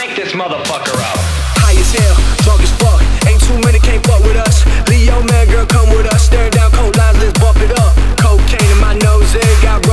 crank this motherfucker up. High as hell, drunk as fuck. Ain't too many can't fuck with us. Leo man, girl, come with us. Staring down cold lines, let's bump it up. Cocaine in my nose, got